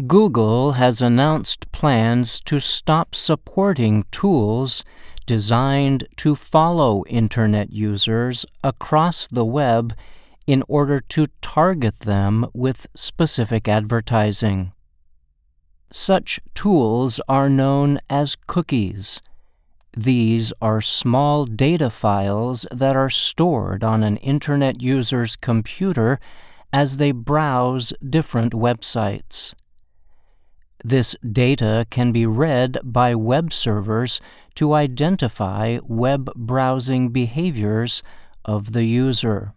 Google has announced plans to stop supporting tools designed to follow Internet users across the web in order to target them with specific advertising. Such tools are known as cookies. These are small data files that are stored on an Internet user's computer as they browse different websites. This data can be read by web servers to identify web browsing behaviors of the user.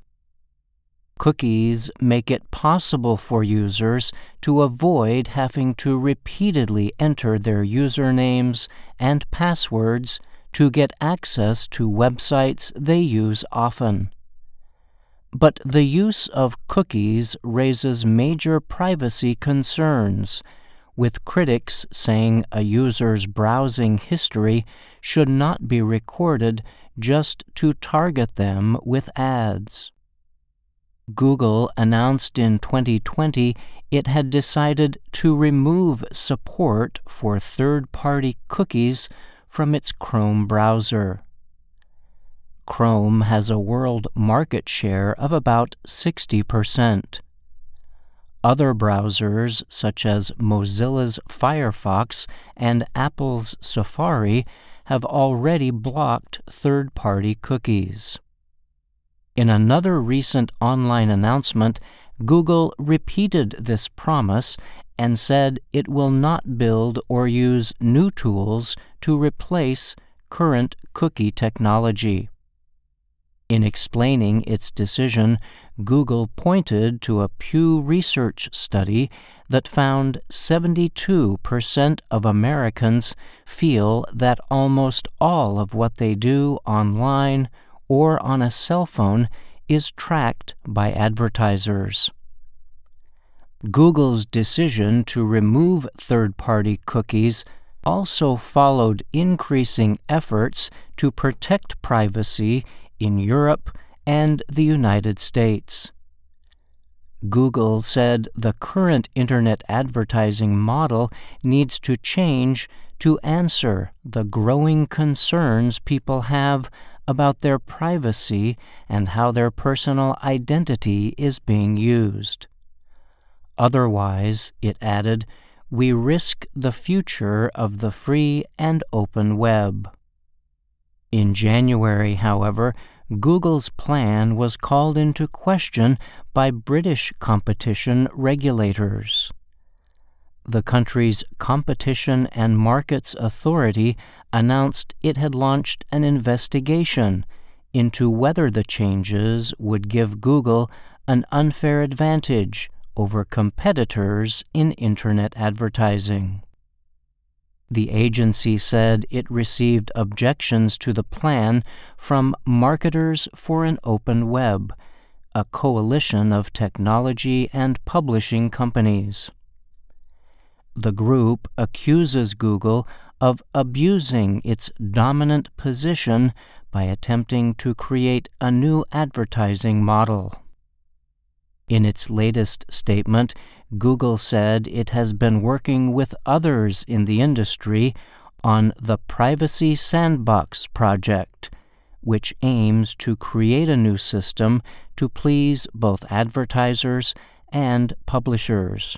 Cookies make it possible for users to avoid having to repeatedly enter their usernames and passwords to get access to websites they use often. But the use of cookies raises major privacy concerns, with critics saying a user's browsing history should not be recorded just to target them with ads. Google announced in 2020 it had decided to remove support for third-party cookies from its Chrome browser. Chrome has a world market share of about 60%. Other browsers, such as Mozilla's Firefox and Apple's Safari, have already blocked third-party cookies. In another recent online announcement, Google repeated this promise and said it will not build or use new tools to replace current cookie technology. In explaining its decision, Google pointed to a Pew Research study that found 72% of Americans feel that almost all of what they do online or on a cell phone is tracked by advertisers. Google's decision to remove third-party cookies also followed increasing efforts to protect privacy in Europe and the United States. Google said the current Internet advertising model needs to change to answer the growing concerns people have about their privacy and how their personal identity is being used. Otherwise, it added, we risk the future of the free and open web. In January, however, Google's plan was called into question by British competition regulators. The country's Competition and Markets Authority announced it had launched an investigation into whether the changes would give Google an unfair advantage over competitors in Internet advertising. The agency said it received objections to the plan from Marketers for an Open Web, a coalition of technology and publishing companies. The group accuses Google of abusing its dominant position by attempting to create a new advertising model. In its latest statement, Google said it has been working with others in the industry on the Privacy Sandbox project, which aims to create a new system to please both advertisers and publishers.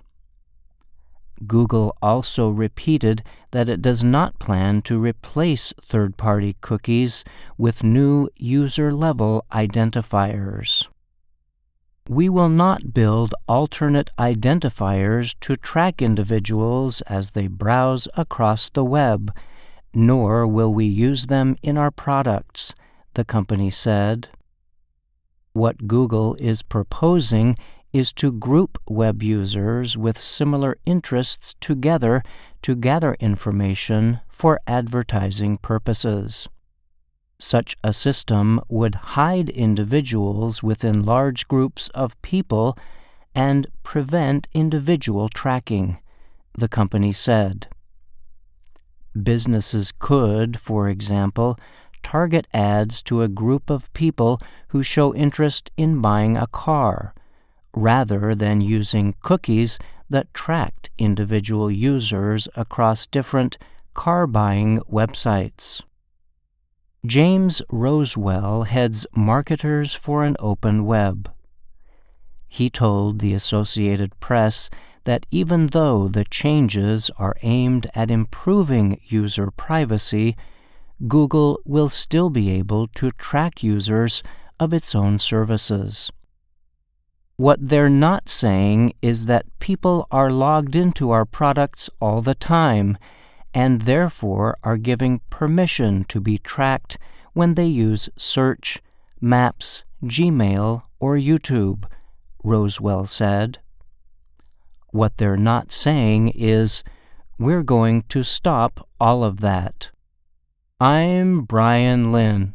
Google also repeated that it does not plan to replace third-party cookies with new user-level identifiers. We will not build alternate identifiers to track individuals as they browse across the web, nor will we use them in our products, the company said. What Google is proposing is to group web users with similar interests together to gather information for advertising purposes. Such a system would hide individuals within large groups of people and prevent individual tracking, the company said. Businesses could, for example, target ads to a group of people who show interest in buying a car, rather than using cookies that tracked individual users across different car-buying websites. James Rosewell heads Marketers for an Open Web. He told the Associated Press that even though the changes are aimed at improving user privacy, Google will still be able to track users of its own services. What they're not saying is that people are logged into our products all the time and therefore are giving permission to be tracked when they use Search, Maps, Gmail, or YouTube, Rosewell said. What they're not saying is, we're going to stop all of that. I'm Brian Lynn.